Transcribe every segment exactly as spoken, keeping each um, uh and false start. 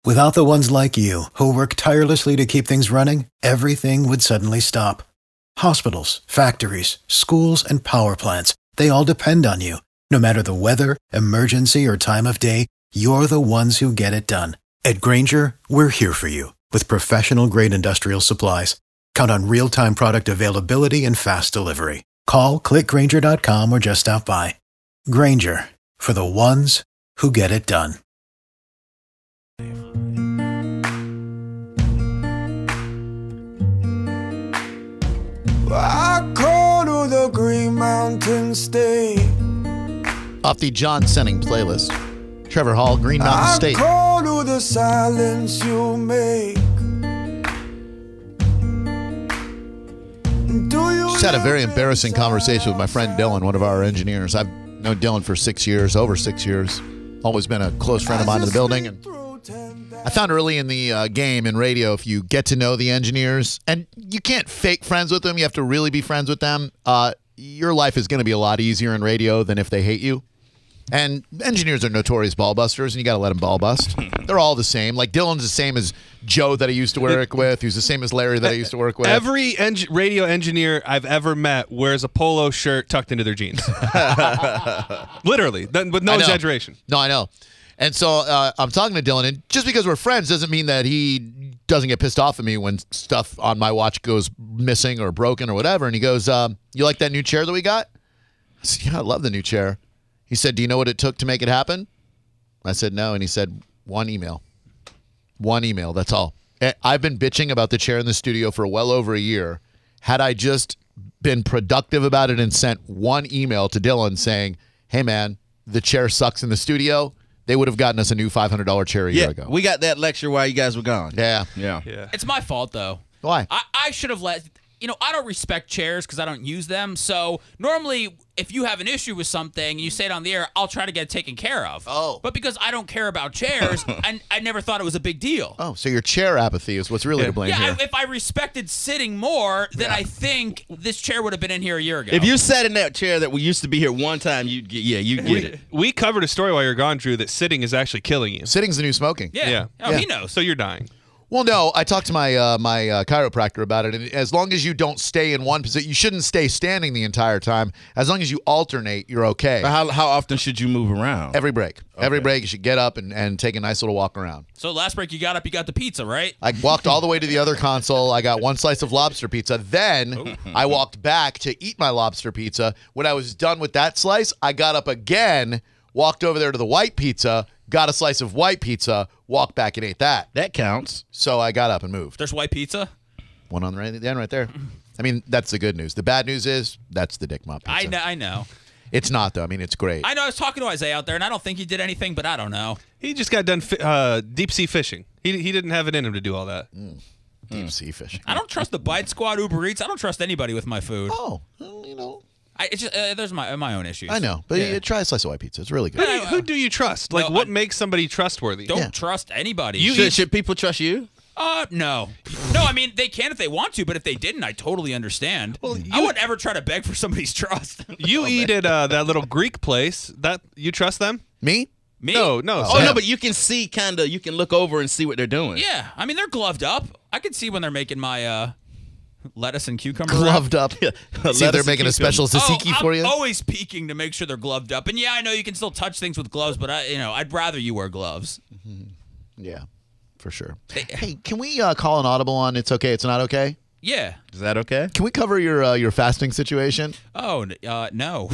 Without the ones like you, who work tirelessly to keep things running, everything would suddenly stop. Hospitals, factories, schools, and power plants, they all depend on you. No matter the weather, emergency, or time of day, you're the ones who get it done. At Grainger, we're here for you with professional-grade industrial supplies. Count on real-time product availability and fast delivery. Call, click Grainger dot com, or just stop by. Grainger, for the ones who get it done. I go to the Green Mountain State. Off the John Senning playlist, Trevor Hall, Green Mountain State. I go to the silence you make. Do you Just had a very embarrassing conversation with my friend Dylan, one of our engineers. I've known Dylan for six years, over six years. Always been a close friend of mine in the building. And I found early in the uh, game in radio, if you get to know the engineers, and you can't fake friends with them, you have to really be friends with them, uh, your life is going to be a lot easier in radio than if they hate you. And engineers are notorious ball busters, and you got to let them ball bust. They're all the same. Like, Dylan's the same as Joe that I used to work with, who's the same as Larry that I used to work with. Every eng- radio engineer I've ever met wears a polo shirt tucked into their jeans. Literally, th- with no exaggeration. No, I know. And so uh, I'm talking to Dylan, and just because we're friends doesn't mean that he doesn't get pissed off at me when stuff on my watch goes missing or broken or whatever. And he goes, um, you like that new chair that we got? I said, yeah, I love the new chair. He said, do you know what it took to make it happen? I said, no. And he said, one email. One email, that's all. I've been bitching about the chair in the studio for well over a year. Had I just been productive about it and sent one email to Dylan saying, hey, man, the chair sucks in the studio, they would have gotten us a new five hundred dollars chair a yeah, year ago. We got that lecture while you guys were gone. Yeah. Yeah. Yeah. It's my fault, though. Why? I, I should have let... You know, I don't respect chairs because I don't use them. So normally, if you have an issue with something and you say it on the air, I'll try to get it taken care of. Oh. But because I don't care about chairs, I, I never thought it was a big deal. Oh, so your chair apathy is what's really Yeah. to blame Yeah, here. I, if I respected sitting more, then I think this chair would have been in here a year ago. If you sat in that chair that we used to be here one time, you'd get, yeah, you get it. We covered a story while you're gone, Drew, that sitting is actually killing you. Sitting's the new smoking. yeah. Yeah. Oh, Yeah. he knows. So you're dying. Well, no, I talked to my uh, my uh, chiropractor about it, and as long as you don't stay in one position, you shouldn't stay standing the entire time. As long as you alternate, you're okay. But how how often should you move around? Every break. Every break, you should get up and, and take a nice little walk around. So last break you got up, you got the pizza, right? I walked all the way to the other console. I got one slice of lobster pizza. Then I walked back to eat my lobster pizza. When I was done with that slice, I got up again, walked over there to the white pizza, got a slice of white pizza, walked back and ate that. That counts. So I got up and moved. There's white pizza. One on the, right, the end right there. I mean, that's the good news. The bad news is that's the Dick Mop pizza. I know. I know. It's not, though. I mean, it's great. I know. I was talking to Isaiah out there, and I don't think he did anything, but I don't know. He just got done fi- uh, deep sea fishing. He he didn't have it in him to do all that. Mm. Deep sea fishing. I don't trust the Bite Squad, Uber Eats. I don't trust anybody with my food. Oh, well, you know. I, it's just, uh, there's my my own issues. I know, but Yeah. you try a slice of white pizza. It's really Who good. do you, who do you trust? Like, No, what I- makes somebody trustworthy? Don't Yeah. trust anybody. You Should, eat- should people trust you? Uh, no. No, I mean, they can if they want to, but if they didn't, I totally understand. Well, I you- would never try to beg for somebody's trust. You eat at uh, that little Greek place. That you trust them? Me? Me? No, no. Oh, Sam. no, but you can see kind of, you can look over and see what they're doing. Yeah, I mean, they're gloved up. I can see when they're making my uh, lettuce and cucumber wrap. Gloved up. See if they're Lettuce making a and special tzatziki oh, for I'm you? always peeking to make sure they're gloved up. And yeah, I know you can still touch things with gloves, but I, you know, I'd rather you wear gloves. Yeah, for sure. Hey, can we uh, call an audible on It's Okay, It's Not Okay? Yeah. Is that okay? Can we cover your uh, your fasting situation? Oh, n- uh, no.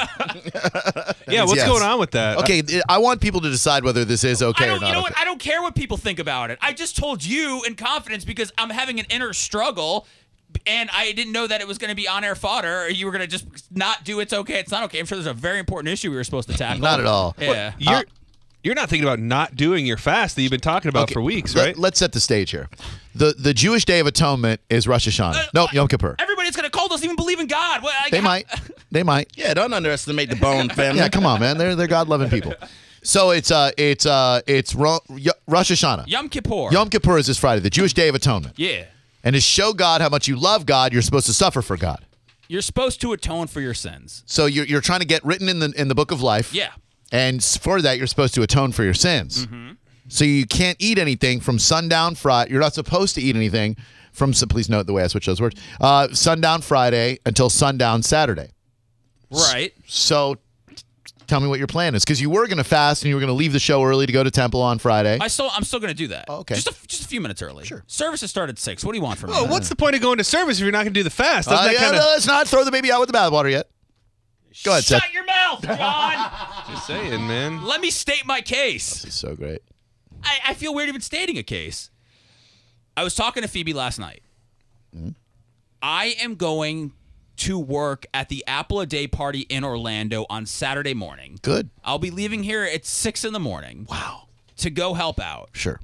Yeah, what's yes. going on with that? Okay, I want people to decide whether this is okay I or don't, not. you know okay. what? I don't care what people think about it. I just told you in confidence because I'm having an inner struggle, and I didn't know that it was going to be on-air fodder. Or you were going to just not do it's okay, it's not okay. I'm sure there's a very important issue we were supposed to tackle. Not at all. Yeah. You're Uh, you're not thinking about not doing your fast that you've been talking about Okay, for weeks, let- right? Let's set the stage here. The the Jewish Day of Atonement is Rosh Hashanah. Uh, nope, Yom Kippur. Everybody's going to call doesn't even believe in God. Well, I- They might. They might. Yeah, don't underestimate the Bone family. Yeah, come on, man. They're they're God-loving people. So it's uh it's uh it's Ro- Y- Rosh Hashanah. Yom Kippur. Yom Kippur is this Friday, the Jewish Day of Atonement. Yeah. And to show God how much you love God, you're supposed to suffer for God. You're supposed to atone for your sins. So you're you're trying to get written in the in the book of life. Yeah. And s- for that, you're supposed to atone for your sins. Mm-hmm. So you can't eat anything from sundown Friday. You're not supposed to eat anything from, so please note the way I switch those words, uh, sundown Friday until sundown Saturday. Right. So tell me what your plan is, because you were going to fast and you were going to leave the show early to go to Temple on Friday. I still, I'm still going to do that. Oh, okay. Just a, just a few minutes early. Sure. Services start at six. What do you want from me? Oh, what's the point of going to service if you're not going to do the fast? Doesn't Uh, that yeah, kind of no, let's not throw the baby out with the bathwater yet. Go ahead, Shut Seth. your mouth, John. just saying, man? Let me state my case. This is so great. I, I feel weird even stating a case. I was talking to Phoebe last night. Mm-hmm. I am going to work at the Apple a Day party in Orlando on Saturday morning. Good. I'll be leaving here at six in the morning. Wow. To go help out. Sure.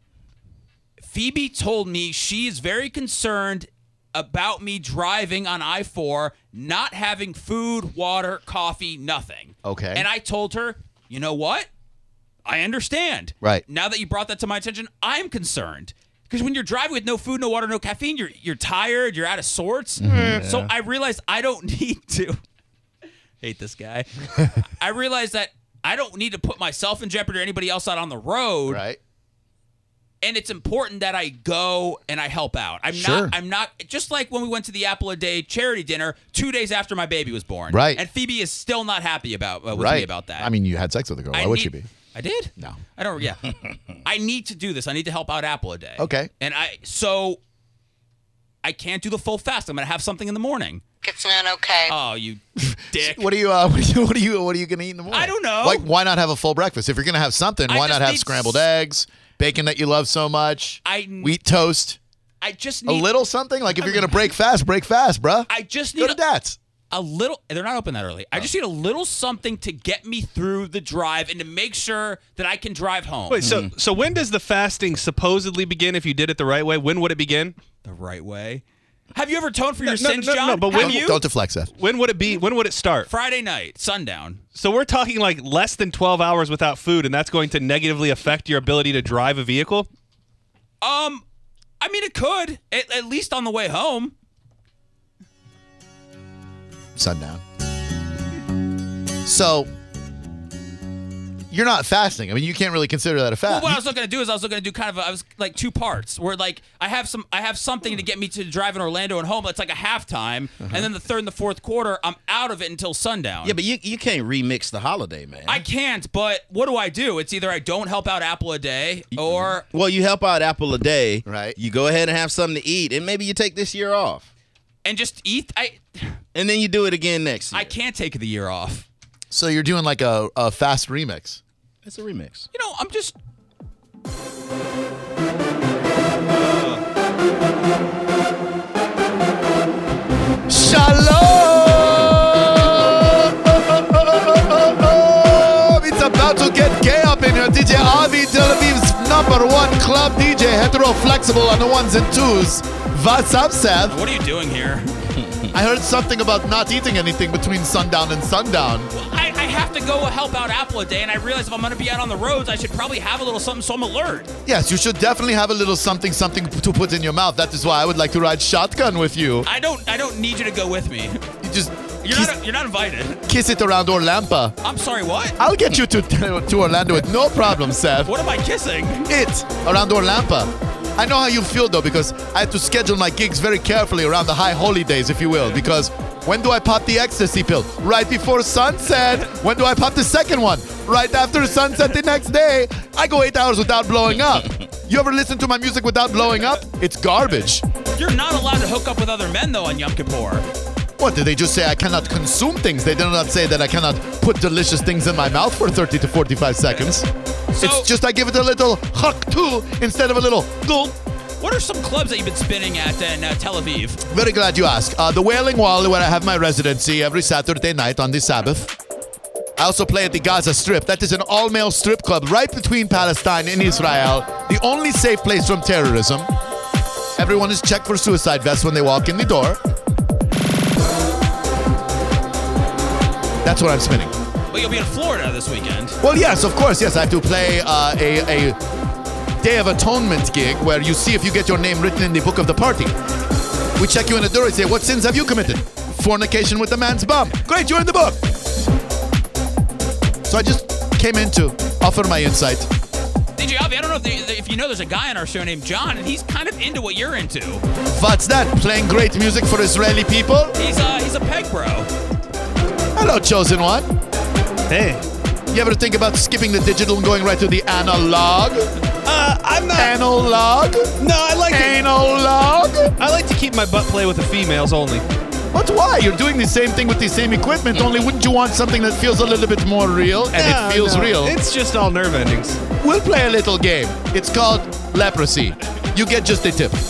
Phoebe told me she's very concerned about me driving on I four, not having food, water, coffee, nothing. Okay. And I told her, you know what? I understand. Right. Now that you brought that to my attention, I'm concerned. Because when you're driving with no food, no water, no caffeine, you're you're tired, you're out of sorts. Mm-hmm. So I realized I don't need to. Hate this guy. I realized that I don't need to put myself in jeopardy or anybody else out on the road. Right. And it's important that I go and I help out. I'm Sure. not I'm not just like when we went to the Apple a Day charity dinner two days after my baby was born. Right. And Phoebe is still not happy about uh, with Right. me about that. I mean, you had sex with a girl. Why I would need- you be? I did? No. I don't yeah. I need to do this. I need to help out Apple a Day. Okay. And I so I can't do the full fast. I'm gonna have something in the morning. It's not okay. Oh, you dick. What are you? Uh, what are you? What are you? What are you going to eat in the morning? I don't know. Like, why not have a full breakfast? If you're going to have something, I why just not have need scrambled s- eggs, bacon that you love so much, I- wheat toast, I just a need little something? Like, if you're going to break fast, break fast, bruh. I just Go need to Dad's. a little they're not open that early. I just need a little something to get me through the drive and to make sure that I can drive home. Wait, so so when does the fasting supposedly begin if you did it the right way? When would it begin? The right way. Have you ever atoned for your no, sins, no, no, John? no, but Have when you? Don't deflect, Seth. When would it be? When would it start? Friday night, sundown. So we're talking like less than twelve hours without food, and that's going to negatively affect your ability to drive a vehicle? Um, I mean, it could, at, at least on the way home. Sundown. So, you're not fasting. I mean, you can't really consider that a Well, fast. what I was looking to do is I was looking to do kind of a, I was like two parts where like I have some I have something to get me to drive in Orlando and home. It's like a halftime, Uh-huh. and then the third and the fourth quarter, I'm out of it until sundown. Yeah, but you you can't remix the holiday, man. I can't. But what do I do? It's either I don't help out Apple a Day, or well, you help out Apple a Day. Right. You go ahead and have something to eat, and maybe you take this year off, and just eat. I and then you do it again next year. I can't take the year off. So you're doing like a, a fast remix. It's a remix. You know, I'm just. Shalom! It's about to get gay up in here. D J Avi, Tel Aviv's number one club D J, hetero flexible on the ones and twos. What's up, Seth? What are you doing here? I heard something about not eating anything between sundown and sundown. I, I have to go help out Apple a Day, and I realize if I'm going to be out on the roads, I should probably have a little something so I'm alert. Yes, you should definitely have a little something, something to put in your mouth. That is why I would like to ride shotgun with you. I don't I don't need you to go with me. You just You're kiss, not you're not invited. kiss it around Orlampa. I'm sorry, what? I'll get you to to Orlando with no problem, Seth. What am I kissing? It around Orlampa. I know how you feel though, because I have to schedule my gigs very carefully around the high holy days, if you will. Because when do I pop the ecstasy pill? Right before sunset. When do I pop the second one? Right after sunset the next day. I go eight hours without blowing up. You ever listen to my music without blowing up? It's garbage. You're not allowed to hook up with other men though on Yom Kippur. What, did they just say I cannot consume things? They did not say that I cannot put delicious things in my mouth for thirty to forty-five seconds. So, It's just I give it a little huck too instead of a little gulp. what are some clubs that you've been spinning at in uh, Tel Aviv? Very glad you asked. Uh, the Wailing Wall, where I have my residency every Saturday night on the Sabbath. I also play at the Gaza Strip. That is an all-male strip club right between Palestine and Israel. The only safe place from terrorism. Everyone is checked for suicide vests when they walk in the door. That's what I'm spinning. But you'll be in Florida this weekend. Well, yes, of course, yes. I have to play uh, a, a Day of Atonement gig where you see if you get your name written in the book of the party. We check you in the door and say, what sins have you committed? Fornication with the man's bum. Great, you're in the book. So I just came in to offer my insight. D J Avi, I don't know if, they, if you know there's a guy on our show named John, and he's kind of into what you're into. What's that? Playing great music for Israeli people? He's uh, he's a peg bro. Hello, chosen one. Hey. You ever think about skipping the digital and going right to the analog? Uh, I'm not. Analog? No, I like to. Analog? I like to keep my butt play with the females only. But why? You're doing the same thing with the same equipment, only wouldn't you want something that feels a little bit more real? And No, it feels no. real. It's just all nerve endings. We'll play a little game. It's called leprosy. You get just a tip.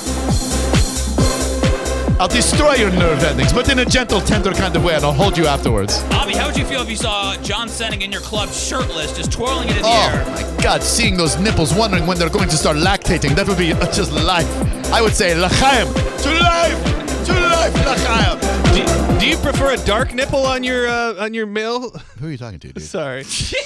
I'll destroy your nerve endings, but in a gentle, tender kind of way, and I'll hold you afterwards. Avi, how would you feel if you saw John Senning in your club shirtless, just twirling it in the Oh, air? my God, seeing those nipples, wondering when they're going to start lactating, that would be uh, just life. I would say, l'chaim, to life, to life, l'chaim. Do, do you prefer a dark nipple on your uh, on your male? Who are you talking to, dude? Sorry.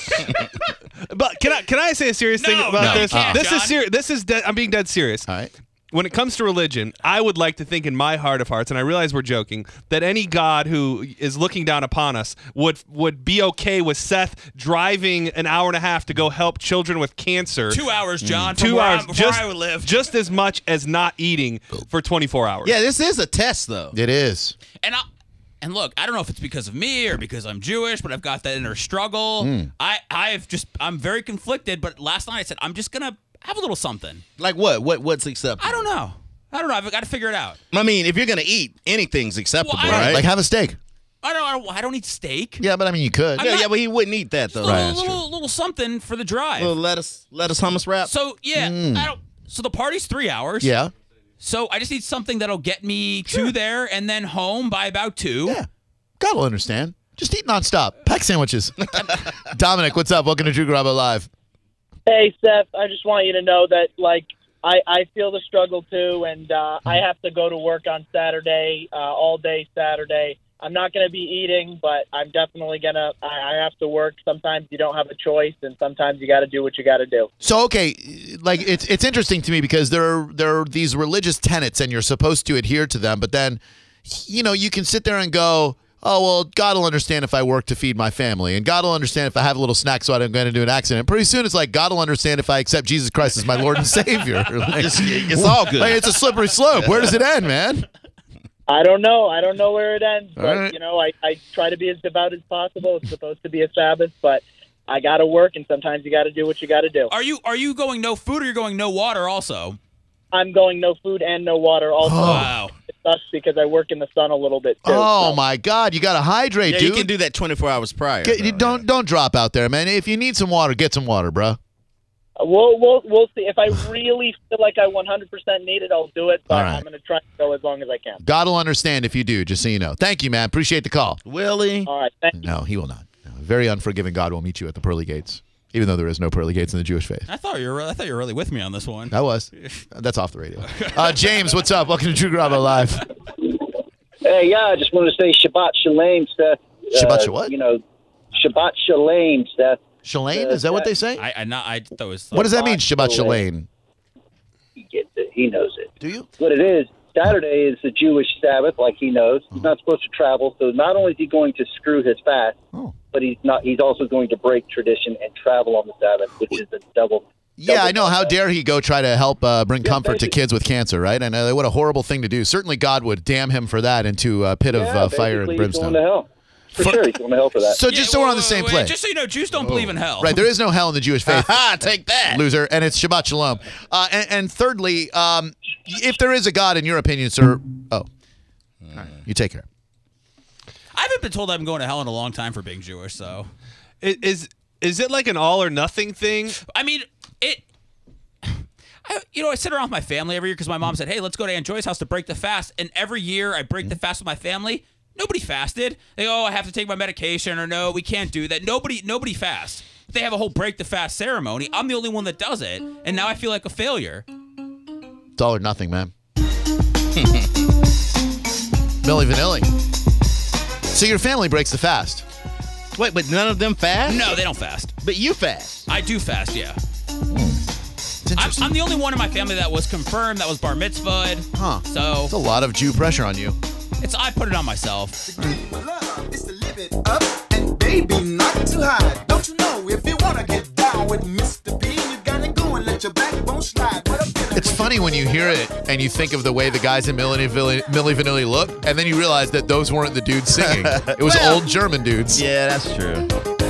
But can I can I say a serious No, thing about no, you this? can't, this John. is serious. This is de- I'm being dead serious. All right. When it comes to religion, I would like to think in my heart of hearts, and I realize we're joking, that any God who is looking down upon us would would be okay with Seth driving an hour and a half to go help children with cancer. Two hours, John. from Two where hours, I'm- where just, I would live. just as much as not eating for twenty-four hours. Yeah, this is a test, though. It is. And I, and look, I don't know if it's because of me or because I'm Jewish, but I've got that inner struggle. Mm. I I've just I'm very conflicted. But last night I said I'm just gonna have a little something. Like what? What? What's acceptable? I don't know. I don't know. I've got to figure it out. I mean, if you're gonna eat, anything's acceptable, Well, I- right? Like, have a steak. I don't. I don't, I don't eat steak. Yeah, but I mean, you could. I'm yeah, not- yeah, but he wouldn't eat that though. Just a little, Right, that's little, little something for the drive. Little lettuce, lettuce hummus wrap. So yeah, I don't. So the party's three hours. Yeah. So I just need something that'll get me to there and then home by about two. Yeah. God will understand. Just eat nonstop. Pack sandwiches. Dominic, what's up? Welcome to Drew Garabo Live. Hey, Seth, I just want you to know that, like, I, I feel the struggle, too, and uh, I have to go to work on Saturday, uh, all day Saturday. I'm not going to be eating, but I'm definitely going to – I have to work. Sometimes you don't have a choice, and sometimes you got to do what you got to do. So, okay, like, it's it's interesting to me because there are, there are these religious tenets and you're supposed to adhere to them, but then, you know, you can sit there and go, oh, well, God will understand if I work to feed my family, and God will understand if I have a little snack so I don't get into an accident. Pretty soon it's like, God will understand if I accept Jesus Christ as my Lord and Savior. Like, it's, it's all good. like, it's a slippery slope. Where does it end, man? I don't know. I don't know where it ends, but, All right. you know, I, I try to be as devout as possible. It's supposed to be a Sabbath, but I got to work, and sometimes you got to do what you got to do. Are you are you going no food or you're going no water also? I'm going no food and no water also. Wow. It sucks because I work in the sun a little bit, too. Oh, so. my God. You got to hydrate, yeah, dude. you can do that twenty-four hours prior. Get- though, you don't yeah. don't drop out there, man. If you need some water, get some water, bro. We'll, we'll, we'll see. If I really feel like I one hundred percent need it, I'll do it, but All right. I'm going to try to go as long as I can. God will understand if you do, just so you know. Thank you, man. Appreciate the call. Willie. All right, thank you. No, he will not. No, very unforgiving God will meet you at the pearly gates, even though there is no pearly gates in the Jewish faith. I thought you were I thought you were really with me on this one. That was. That's off the radio. Uh, James, what's up? Welcome to Drew Garabo Live. Hey, yeah, I just wanted to say Shabbat Shalom, Seth. Shabbat Uh, what? You know, Shabbat Shalom, Seth. Shalane? Uh, Is that what they say? I I not I thought it was What does that mean, Shabbat Shabbat Shalane? He gets it. He knows it. Do you? What it is, Saturday is the Jewish Sabbath, like he knows. He's not supposed to travel, so not only is he going to screw his fast, Oh. but he's not. He's also going to break tradition and travel on the Sabbath, which is a double. Yeah, double I know. How bad. dare he go try to help uh, bring comfort to basically. kids with cancer, right? I know. What a horrible thing to do. Certainly God would damn him for that into a pit of Yeah, uh, fire and basically he's brimstone. going to hell. For, For- sure, he's going to hell for that. So Yeah, just so wait, we're on the wait, same wait, plane. Just so you know, Jews don't believe in hell. Right, there is no hell in the Jewish faith. Ah, take that. Loser, and it's Shabbat Shalom. Uh, and, and thirdly, um, if there is a God, in your opinion, sir, oh, all right, you take care. I haven't been told I'm going to hell in a long time for being Jewish, so I- Is is it like an all or nothing thing? I mean it. I, you know, I sit around with my family every year because my mom said, "Hey, let's go to Aunt Joy's house to break the fast." And every year I break the fast with my family. Nobody fasted. They go, "Oh, I have to take my medication," or "No, we can't do that." Nobody, nobody fasts. They have a whole break the fast ceremony. I'm the only one that does it, and now I feel like a failure. It's all or nothing, man. Milli Vanilli. So your family breaks the fast. Wait, but none of them fast? No, they don't fast. But you fast. I do fast, yeah. It's I'm, interesting. I'm the only one in my family that was confirmed, that was bar mitzvahed. Huh. So It's a lot of Jew pressure on you. it's I put it on myself. Love is to live it up and baby not too high. Don't you know if you wanna get down with Mister B, you gotta go and funny when you hear it and you think of the way the guys in Milli Vanilli, Milli Vanilli look, and then you realize that those weren't the dudes singing. It was Well, old German dudes. Yeah, that's true.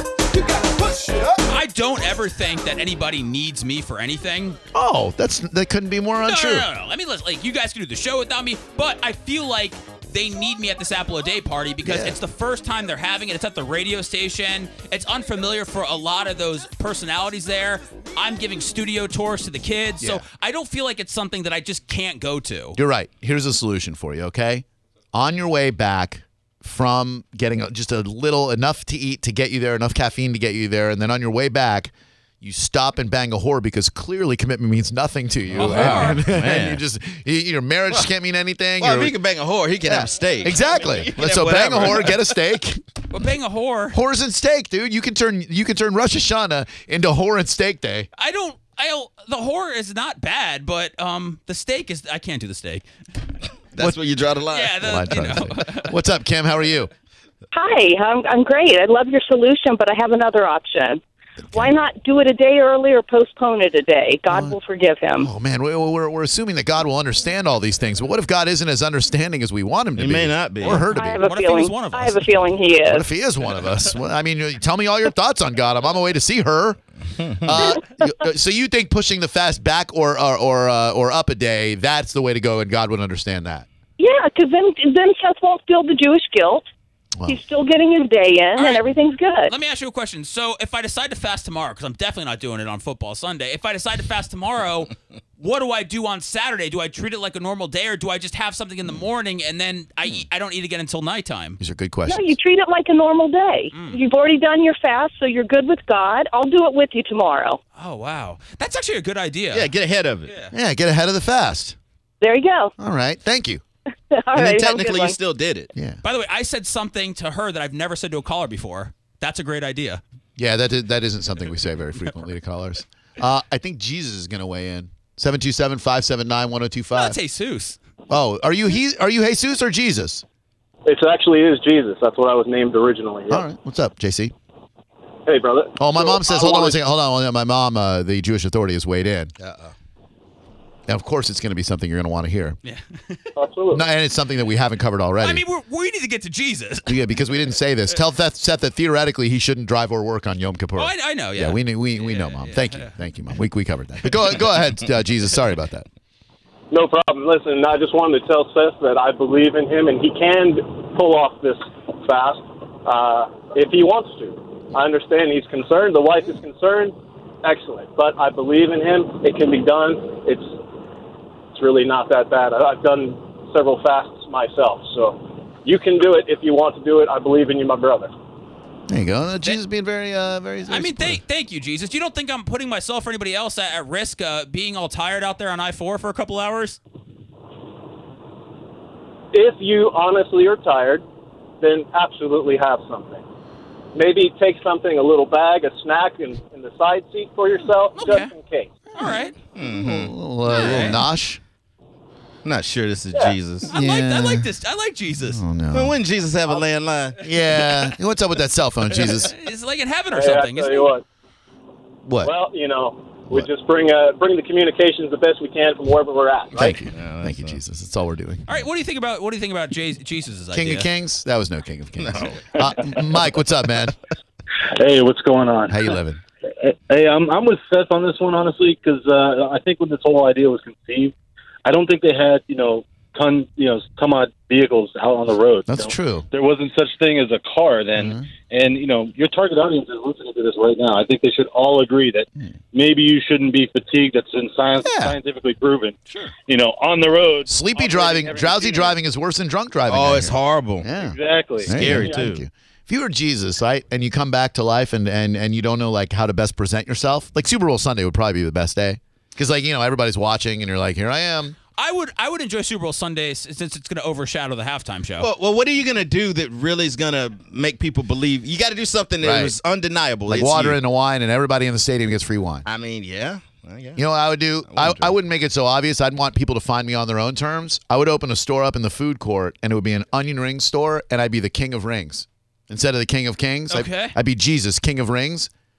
I don't ever think that anybody needs me for anything. Oh, that's that couldn't be more No, untrue. no, no, no. I mean, listen, like, you guys can do the show without me, but I feel like they need me at this Apple a Day party because Yeah. it's the first time they're having it. It's at the radio station. It's unfamiliar for a lot of those personalities there. I'm giving studio tours to the kids, Yeah. so I don't feel like it's something that I just can't go to. You're right. Here's a solution for you, okay? On your way back from getting a- just a little, enough to eat to get you there, enough caffeine to get you there, and then on your way back, you stop and bang a whore because clearly commitment means nothing to you. Oh, and, and man. you just, you, your marriage can't mean anything. Well, Your- if he can bang a whore, he can Yeah, have a steak. Exactly. He can so have bang a whatever. whore, get a steak. But being a whore, Whores and steak, dude. You can turn you can turn Rosh Hashanah into whore and steak day. I don't. I don't, the whore is not bad, but um, the steak is. I can't do the steak. That's where you draw the line. Yeah, Well, I the, you try to know. say. What's up, Kim? How are you? Hi, I'm, I'm great. I love your solution, but I have another option. Why not do it a day early or postpone it a day? God will forgive him. Oh man, we- we're we're assuming that God will understand all these things, but what if God isn't as understanding as we want him to He be? may not be. or her to I be. have a What if he was feeling. one of I us? have a feeling he What is. if he is one of us? Well, I mean, you- tell me all your thoughts on God. I'm on my way to see her. Uh, you- so you think pushing the fast back or or or, uh, or up a day, that's the way to go, and God would understand that. Yeah, because then then Seth won't feel the Jewish guilt. Well. He's still getting his day in, right. and everything's good. Let me ask you a question. So, if I decide to fast tomorrow, because I'm definitely not doing it on football Sunday, if I decide to fast tomorrow, what do I do on Saturday? Do I treat it like a normal day, or do I just have something in the morning and then I eat, I don't eat again until nighttime? These are good No, questions. you treat it like a normal day. You've already done your fast, so you're good with God. I'll do it with you tomorrow. Oh wow, that's actually a good idea. Yeah, get ahead of it. Yeah. Yeah, get ahead of the fast. There you go. All right, thank you. All And then right, have a good technically you one. still did it. Yeah, By the way, I said something to her that I've never said to a caller before. That's a great idea. yeah, that is, that isn't something we say very frequently to callers. Uh, I think Jesus is going to weigh in. seven two seven, five seven nine, one oh two No, five. that's Jesus. Oh, are you he? Are you Jesus or Jesus? It actually is Jesus. That's what I was named originally. Yeah. All right, what's up, J C? Hey, brother. Oh, my So mom says, I hold on one wanted- second, hold on, hold on. My mom, uh, the Jewish Authority, has weighed in. Uh-oh. And of course, it's going to be something you're going to want to hear. Yeah. Absolutely. No, and it's something that we haven't covered already. I mean, we're, we need to get to Jesus. yeah, because we didn't say this. Tell Seth, Seth that theoretically he shouldn't drive or work on Yom Kippur. Oh, I, I know. Yeah. yeah, we knew, we we know, Mom. Thank you, thank you, Mom. We we covered that. But go go ahead, uh, Jesus. Sorry about that. No problem. Listen, I just wanted to tell Seth that I believe in him, and he can pull off this fast uh, if he wants to. I understand he's concerned. The wife is concerned. Excellent. But I believe in him. It can be done. It's it's really not that bad. I- I've done several fasts myself. So you can do it if you want to do it. I believe in you, my brother. There you go. Uh, Jesus being very, uh, very. very I mean, supportive. thank, thank you, Jesus. You don't think I'm putting myself or anybody else at, at risk uh, being all tired out there on I four for a couple hours? If you honestly are tired, then absolutely have something. Maybe take something, a little bag, a snack in, in the side seat for yourself, Okay. just in case. All right. a little, uh, little nosh. I'm not sure this is Yeah. Jesus. I like I Yeah. like this. I like Jesus. Oh Well, no. wouldn't Jesus have a landline? Yeah. What's up with that cell phone, Jesus? It's like in heaven or Hey, something. I tell isn't you it? what. What? Well, you know, we What? just bring uh, bring the communications the best we can from wherever we're at, right? Thank you. Yeah, Thank you, that's, uh, Jesus. That's all we're doing. All right. What do you think about what do you think about Jay, Jesus' King idea? of Kings? That was no King of Kings. Uh, Mike, what's up, man? Hey, what's going on? How you living? Hey, I'm I'm with Seth on this one, honestly, because uh, I think when this whole idea was conceived, I don't think they had you know ton you know some odd vehicles out on the road. That's you know? true. There wasn't such thing as a car then, Mhm. and you know your target audience is listening to this right now. I think they should all agree that maybe you shouldn't be fatigued. That's been science Yeah. scientifically proven. Sure. You know, on the road, Sleepy operating driving, every drowsy fifteen driving is worse than drunk driving. Oh, I it's hear. horrible. Yeah. Exactly. There you Scary, go. too. Thank you. If you were Jesus, right, and you come back to life and, and, and you don't know like how to best present yourself, like Super Bowl Sunday would probably be the best day. Because like, you know, everybody's watching and you're like, here I am. I would I would enjoy Super Bowl Sundays since it's going to overshadow the halftime show. Well, well, what are you gonna do that really is gonna make people believe? You got to do something that Right. was undeniable. Like It's water you. into wine and everybody in the stadium gets free wine. I mean, yeah. Well, yeah. You know what I would do? I, wouldn't do I it. wouldn't make it so obvious. I'd want people to find me on their own terms. I would open a store up in the food court, and it would be an onion ring store, and I'd be the king of rings. Instead of the king of kings, I'd- Okay. I'd, be Jesus, king of rings.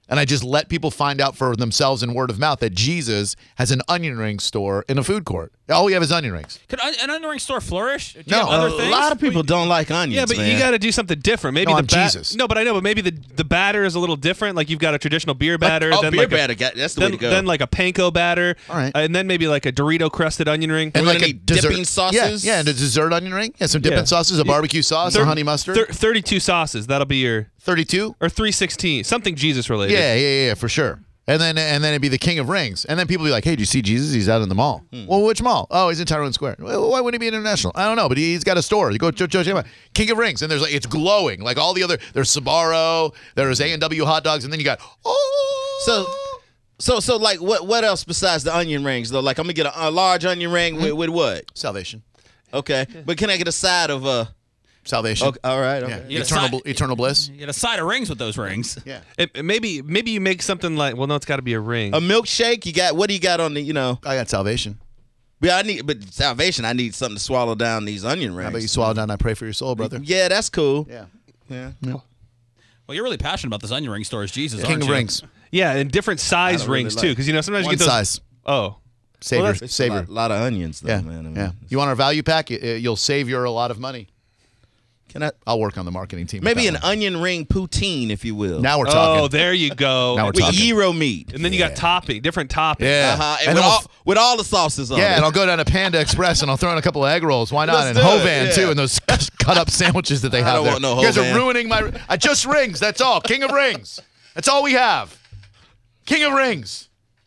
And I just let people find out for themselves in word of mouth that Jesus has an onion ring store in a food court. All we have is onion rings. Could an onion ring store flourish? Do you No. have other A things? lot of people don't like onions. Yeah, but man. you got to do something different. Maybe No, the I'm bat- Jesus. No, but I know, but maybe the the batter is a little different. Like you've got a traditional beer batter, oh, then beer like batter. a, got- That's the then, way to go. then like a panko batter, All right. uh, and then maybe like a Dorito crusted onion ring. And We're like gonna a need dessert. dipping sauces? Yeah, yeah, and a dessert onion ring. Yeah, some dipping Yeah. sauces, a barbecue sauce, Thir- a honey mustard. thir- thirty-two sauces. That'll be your thirty-two? or three sixteen. Something Jesus related. Yeah, yeah, yeah, for sure. And then and then it'd be the king of rings. And then people be like, hey, do you see Jesus? He's out in the mall. Hmm. Well, which mall? Oh, he's in Tyrone Square. Well, why wouldn't he be international? I don't know, but he, he's got a store. You go to check him out. King of Rings. And there's like, it's glowing. Like all the other, there's Sbarro, there's A and W hot dogs, and then you got, oh. So, so, so, like, what, what else besides the onion rings though? Like, I'm gonna get a, a large onion ring with, with what? Salvation. Okay, but can I get a side of uh? Salvation. Okay, all right. Okay. Yeah. You get a Eternal, side- bl- eternal bliss. You get a side of rings with those rings. Yeah. It, it- maybe maybe you make something like well, no, it's got to be a ring. A milkshake. You got what do you got on the? You know. I got salvation. Yeah, I need, but salvation. I need something to swallow down these onion rings. How about you swallow down and I pray for your soul, brother? Yeah, that's cool. Yeah. Yeah. Well, you're really passionate about this onion ring store as Jesus, King aren't of you? Rings. yeah, and different size don't really rings like too, it. because you know sometimes One you get those. size. Oh, Savior. Well, that's- It's Savior. a lot, lot of onions, though, Yeah. man. I mean, yeah. You want our value pack? Y- y- You'll save your a lot of money. Can I? I'll work on the marketing team. with Maybe that an one. onion ring poutine, if you will. Now we're talking. oh, there you go. Now we're with talking. gyro meat. And then you got topping, different toppings. Yeah. Uh-huh. And, And with, then all, we'll- with all the sauces on Yeah, it. and I'll go down to Panda Express and I'll throw in a couple of egg rolls. Why not? Let's And do it, Hovan yeah. too, and those cut up sandwiches that they I have don't there. want no you guys are Hovan. ruining my. I just rings. That's all. King of Rings. That's all we have. King of Rings.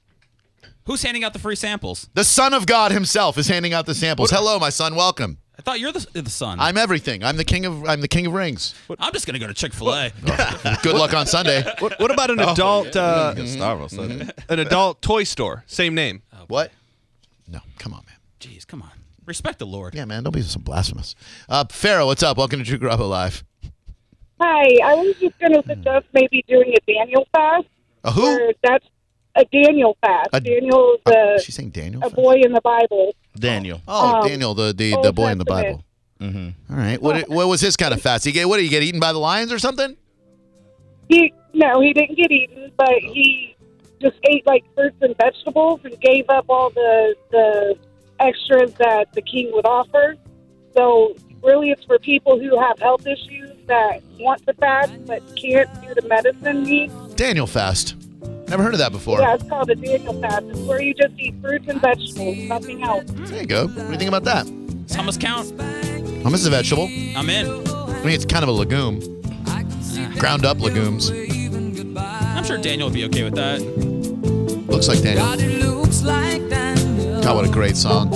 Who's handing out the free samples? The Son of God Himself is handing out the samples. Hello, my son. Welcome. I thought you're the, the son. I'm everything. I'm the king of. I'm the king of rings. I'm just gonna go to Chick-fil-A. Good luck on Sunday. What, what about an adult uh, You can starve on Sunday. an adult toy store? Same name. What? No, come on, man. Jeez, come on. Respect the Lord. Yeah, man. Don't be so blasphemous. Uh, Pharaoh, what's up? Welcome to True Grubba Live. Hi, I was just going to suggest maybe doing a Daniel fast. A who? Where that's a Daniel fast. A- Daniel, Uh, the she's saying Daniel. a boy in the Bible. Daniel. Oh, Um, Daniel, the the, Old the boy in the Testament. Bible. Mm-hmm. All right. What what was his kind of fast? He get what? Did he get eaten by the lions or something? He no, he didn't get eaten, but he just ate like fruits and vegetables and gave up all the the extras that the king would offer. So really, it's for people who have health issues that want to fast but can't do the medicine need. Daniel fast. Never heard of that before. Yeah, it's called a Daniel fast. It's where you just eat fruits and vegetables, nothing else. There you go. What do you think about that? Does hummus count? Hummus is a vegetable. I'm in. I mean, it's kind of a legume. Ground up legumes. I'm sure Daniel would be okay with that. Looks like Daniel. God, what a great song.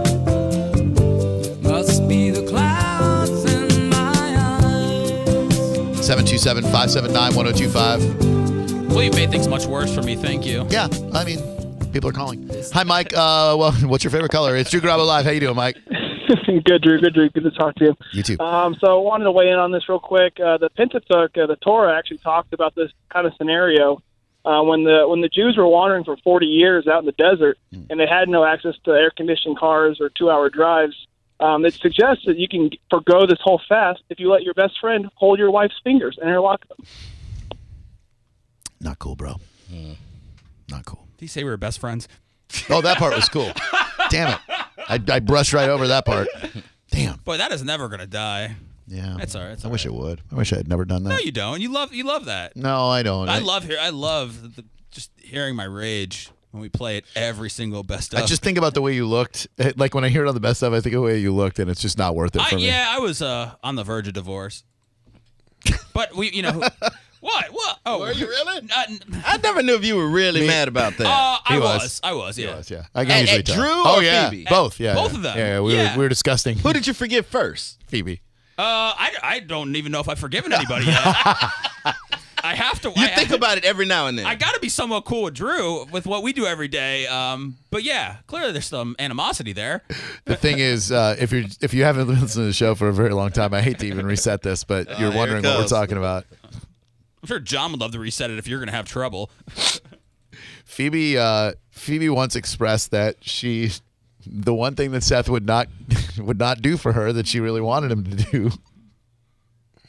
seven two seven, five seven nine, one oh two five. Well, you made things much worse for me. Thank you. Yeah, I mean, people are calling. Hi, Mike. Uh, well, what's your favorite color? It's Drew Grabo Live. How you doing, Mike? Good, Drew. Good, Drew. Good to talk to you. You too. Um, so I wanted to weigh in on this real quick. Uh, the Pentateuch, uh, the Torah, actually talked about this kind of scenario uh, when the when the Jews were wandering for forty years out in the desert and they had no access to air-conditioned cars or two-hour drives. Um, it suggests that you can forgo this whole fast if you let your best friend hold your wife's fingers and interlock them. Not cool, bro. Not cool. Did he say we were best friends? Oh, that part was cool. Damn it. I, I brushed right over that part. Damn. Boy, that is never gonna die. Yeah. That's all right. It's I all wish right. it would. I wish I had never done that. No, you don't. You love you love that. No, I don't. I love hear. I love the, just hearing my rage when we play it every single best of. I just think about the way you looked. It- Like when I hear it on the best of, I think of the way you looked, and it's just not worth it I, for me. yeah, I was uh, on the verge of divorce. But we, you know, what? What? Oh, Were you really? Not, I never knew if you were really mad about that. uh, I He was. was. I was. Yeah. He was, yeah. I can At- usually at tell. Drew oh, or yeah. Phoebe? Both, yeah. Both yeah. of them. Yeah, we, Yeah. Were, we were disgusting. Who did you forgive first? Phoebe. Uh, I, I don't even know if I've forgiven anybody yet. I have to. You I, think about it every now and then. I got to be somewhat cool with Drew with what we do every day. Um, but yeah, clearly there's some animosity there. The thing is, uh, if you're if you haven't listened to the show for a very long time, I hate to even reset this, but Oh, you're here wondering it what we're goes. talking about. I'm sure John would love to reset it if you're gonna have trouble. Phoebe uh, Phoebe once expressed that she, the one thing that Seth would not would not do for her that she really wanted him to do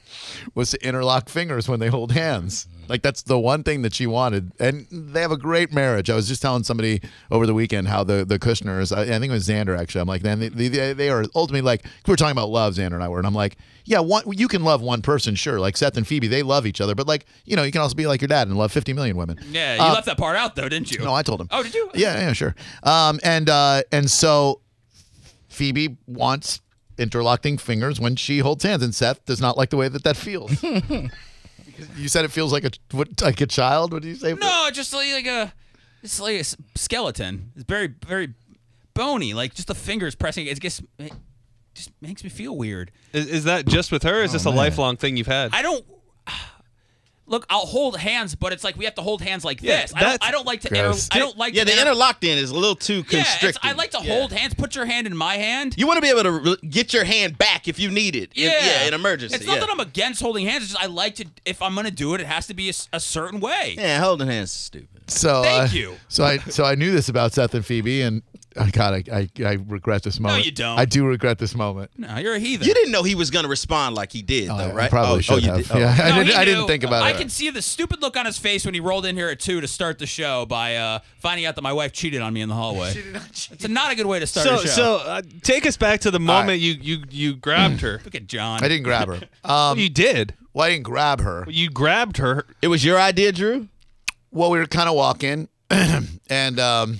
was to interlock fingers when they hold hands. Like, that's the one thing that she wanted. And they have a great marriage. I was just telling somebody over the weekend how the, the Kushners, I, I think it was Xander, actually. I'm like, man, they, they, they are ultimately like, we were talking about love, Xander and I were, and I'm like, yeah, one, you can love one person, sure. Like Seth and Phoebe, they love each other. But, like, you know, you can also be like your dad and love fifty million women. Yeah, you uh, left that part out, though, didn't you? No, I told him. Oh, did you? Yeah, yeah, sure. Um, and uh, and so Phoebe wants interlocking fingers when she holds hands, and Seth does not like the way that that feels. You said it feels like a what, like a child. What did you say? No, just like, like a, it's like a s- skeleton. It's very, very bony. Like just the fingers pressing. It gets, it just makes me feel weird. Is, is that just with her? Or is Oh, this a man. lifelong thing you've had? I don't. Look, I'll hold hands, but it's like we have to hold hands like Yeah, this. I don't. that's I don't like to. Inter, gross. I don't like. Yeah, to the inter- interlocked in is a little too Yeah, it's, constricted. I like to Yeah. hold hands. Put your hand in my hand. You want to be able to re- get your hand back if you need it. In, Yeah, yeah, in emergency. It's not yeah. that I'm against holding hands. It's just I like to. If I'm gonna do it, it has to be a, s- a certain way. Yeah, holding hands is stupid. So Thank uh, you. So I so I knew this about Seth and Phoebe, and oh, God, I, I I regret this moment. you don't. I do regret this moment. No, you're a heathen. You didn't know he was going to respond like he did, Oh, though, I right? probably oh, should oh, you have. did. Oh. Yeah, I, No, didn't, he I didn't knew. think about I it. can see the stupid look on his face when he rolled in here at two to start the show by uh, finding out that my wife cheated on me in the hallway. It's not a good way to start So, a show. so uh, take us back to the moment right. you, you you grabbed her. Look at John. I didn't grab her. Well, Um, you did. well, I didn't grab her. You grabbed her. It was your idea, Drew? Well, we were kind of walking, and um,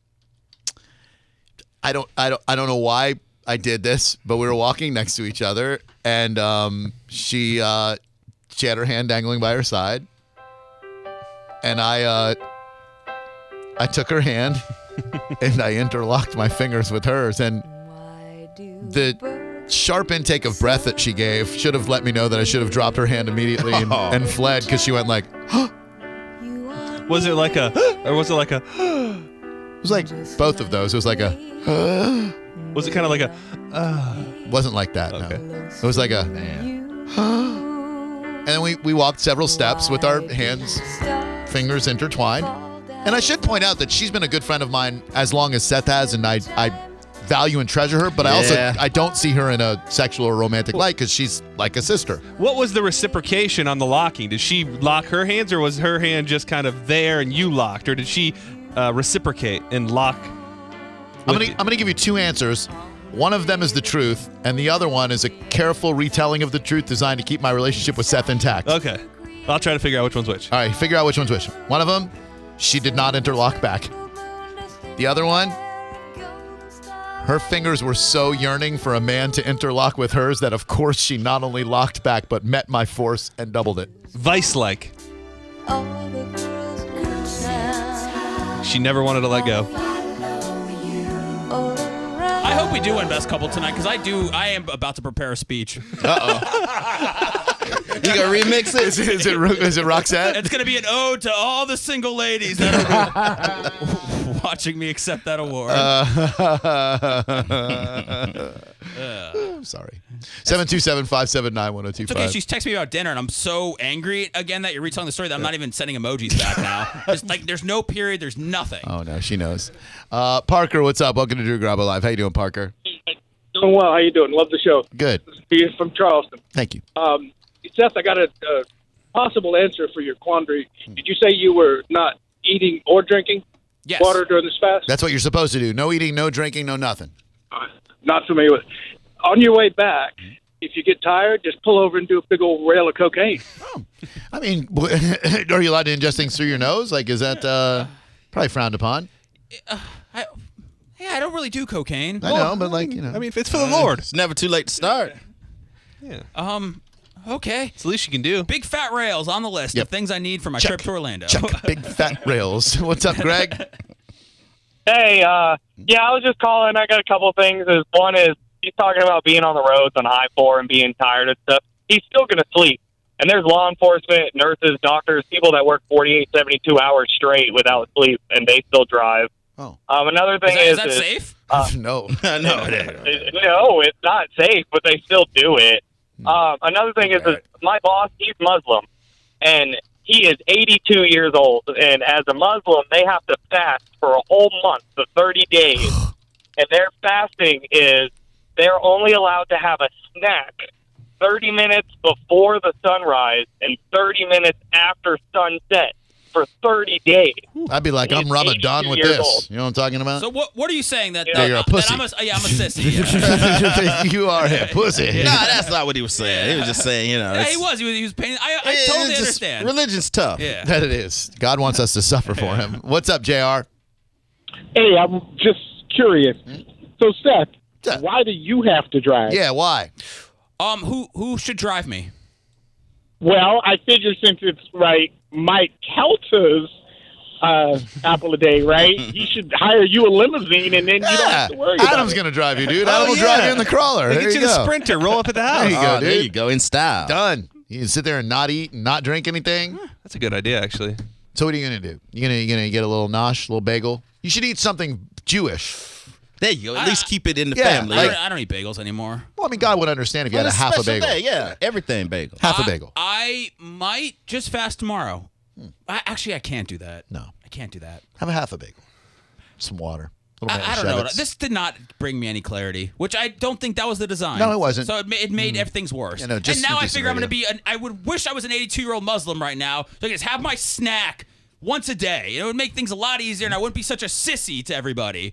I don't, I don't, I don't know why I did this, but we were walking next to each other, and um, she, uh, she had her hand dangling by her side, and I, uh, I took her hand, and I interlocked my fingers with hers, and the sharp intake of breath that she gave should have let me know that I should have dropped her hand immediately and, Oh. and fled because she went like. Was it like a, or was it like a, It was like both of those. It was like a. was it kind of like a, Wasn't like that. Okay. No. It was like a. And then we, we walked several steps with our hands, fingers intertwined. And I should point out that she's been a good friend of mine as long as Seth has, and I I value and treasure her. But I also Yeah. I don't see her in a sexual or romantic light because she's like a sister. what was the reciprocation on the locking? Did she lock her hands, or was her hand just kind of there and you locked, or did she uh, reciprocate and lock? I'm with gonna you? I'm gonna give you two answers. One of them is the truth, and the other one is a careful retelling of the truth designed to keep my relationship with Seth intact. Okay, I'll try to figure out which one's which. All right, figure out which one's which. One of them, she did not interlock back. The other one, her fingers were so yearning for a man to interlock with hers that, of course, she not only locked back, but met my force and doubled it. Vice-like. She never wanted to let go. I hope we do win Best Couple tonight because I do. I am about to prepare a speech. You gonna remix it? Is it, is it, is it Roxette? It's going to be an ode to all the single ladies that are watching me accept that award. I'm sorry. seven two seven, five seven nine, one oh two It's okay. five. She's texting me about dinner, and I'm so angry again that you're retelling the story that I'm not even sending emojis back now. There's, like, there's no period. There's nothing. Oh, no, she knows. Uh, Parker, what's up? Welcome to Drew Garabo Live. How you doing, Parker? Doing well. How you doing? Love the show. Good. He's from Charleston. Thank you. Um, Seth, I got a, a possible answer for your quandary. Did you say you were not eating or drinking Yes. water during this fast? That's what you're supposed to do. No eating, no drinking, no nothing. Uh, not familiar with it. On your way back, if you get tired, just pull over and do a big old rail of cocaine. Oh. I mean, are you allowed to ingest things through your nose? Like, is that uh, probably frowned upon? I, yeah, I don't really do cocaine. I know, but like, you know. I mean, if it's for the Lord, It's never too late to start. yeah, Um, okay. it's the least you can do. Big fat rails on the list Yep. of things I need for my Check. trip to Orlando. Check. Big fat rails. What's up, Greg? Hey, uh, yeah, I was just calling. I got a couple of things. Is one is he's talking about being on the roads on I four and being tired and stuff. He's still going to sleep. And there's law enforcement, nurses, doctors, people that work forty-eight, seventy-two hours straight without sleep, and they still drive. Oh. Um, another thing Is that, is, is that is, safe? Uh, no. no, no, it's not safe, but they still do it. Um, another thing is, is my boss, he's Muslim, and he is eighty-two years old. And as a Muslim, they have to fast for a whole month, for thirty days. And their fasting is they're only allowed to have a snack thirty minutes before the sunrise and thirty minutes after sunset for thirty days. I'd be like, I'm He's Ramadan eighty-two with years this. old. You know what I'm talking about? So what what are you saying that, Yeah, that, you're a that pussy. I'm a, yeah, I'm a sissy. Yeah. You are a pussy. Nah, that's not what he was saying. He was just saying, you know. Yeah, it's- he was. He was, he was paying. I, I it- totally it's just- understand. Religion's tough. Yeah. That it is. God wants us to suffer for him. What's up, J R? Hey, I'm just curious. So, Seth, why do you have to drive? Yeah, why? Um, who who should drive me? Well, I figure since it's right, Mike Kelta's uh, apple a day, right? He should hire you a limousine, and then you don't have to worry about Adam's it. going to drive you, dude. Oh, Adam will yeah. drive you in the crawler. They There get you you the go. Sprinter, roll up at the house. There you go, Oh, dude. there you go, in style. Done. You can sit there and not eat and not drink anything. That's a good idea, actually. So what are you going to do? You're going to you gonna get a little nosh, a little bagel? You should eat something Jewish. There you go. At I- least keep it in the Yeah, family. I like- don't, I don't eat bagels anymore. Well, I mean, God would understand if you Well, had a it's half a special bagel. day, yeah, everything bagel. Half a I- bagel. I might just fast tomorrow. I, actually, I can't do that. No. I can't do that. Have a half a bagel. Some water. A little I, I don't know. Manischewitz. This did not bring me any clarity, which I don't think that was the design. No, it wasn't. So it, ma- it made everything's worse. Yeah, no, just and now a I decent figure I'm going to radio. be. An, I would wish I was an eighty-two-year-old Muslim right now, so I could just have my snack once a day. It would make things a lot easier, and I wouldn't be such a sissy to everybody.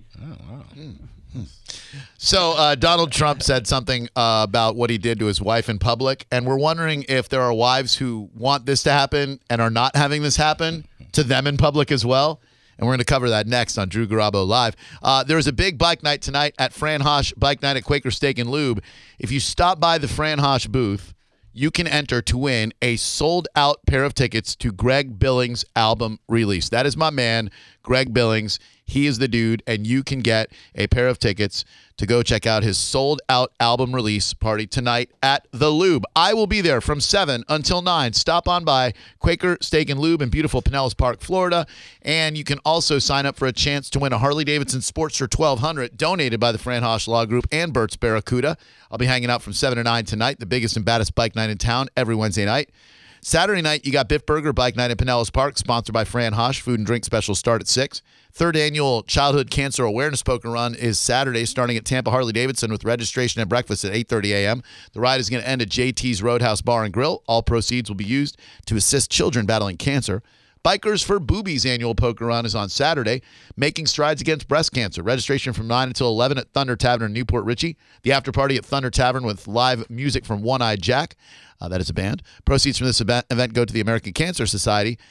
So uh, Donald Trump said something uh, about what he did to his wife in public, and we're wondering if there are wives who want this to happen and are not having this happen to them in public as well. And we're going to cover that next on Drew Garabo Live. Uh, there's a big bike night tonight at Fran Hosh Bike Night at Quaker Steak and Lube. If you stop by the Fran Hosh booth, you can enter to win a sold-out pair of tickets to Greg Billings' album release. That is my man, Greg Billings. He is the dude, and you can get a pair of tickets to go check out his sold-out album release party tonight at The Lube. I will be there from seven until nine. Stop on by Quaker Steak and Lube in beautiful Pinellas Park, Florida, and you can also sign up for a chance to win a Harley-Davidson Sportster twelve hundred donated by the Fran Hosh Law Group and Burt's Barracuda. I'll be hanging out from seven to nine tonight, the biggest and baddest bike night in town every Wednesday night. Saturday night, you got Biff Burger Bike Night in Pinellas Park, sponsored by Fran Hosh. Food and drink specials start at six. Third annual Childhood Cancer Awareness Poker Run is Saturday, starting at Tampa Harley-Davidson with registration and breakfast at eight thirty a.m. The ride is going to end at J T's Roadhouse Bar and Grill. All proceeds will be used to assist children battling cancer. Bikers for Boobies annual poker run is on Saturday, making strides against breast cancer. Registration from nine until eleven at Thunder Tavern in Newport Richie. The after party at Thunder Tavern with live music from One Eyed Jack. Uh, that is a band. Proceeds from this event, event go to the American Cancer Society.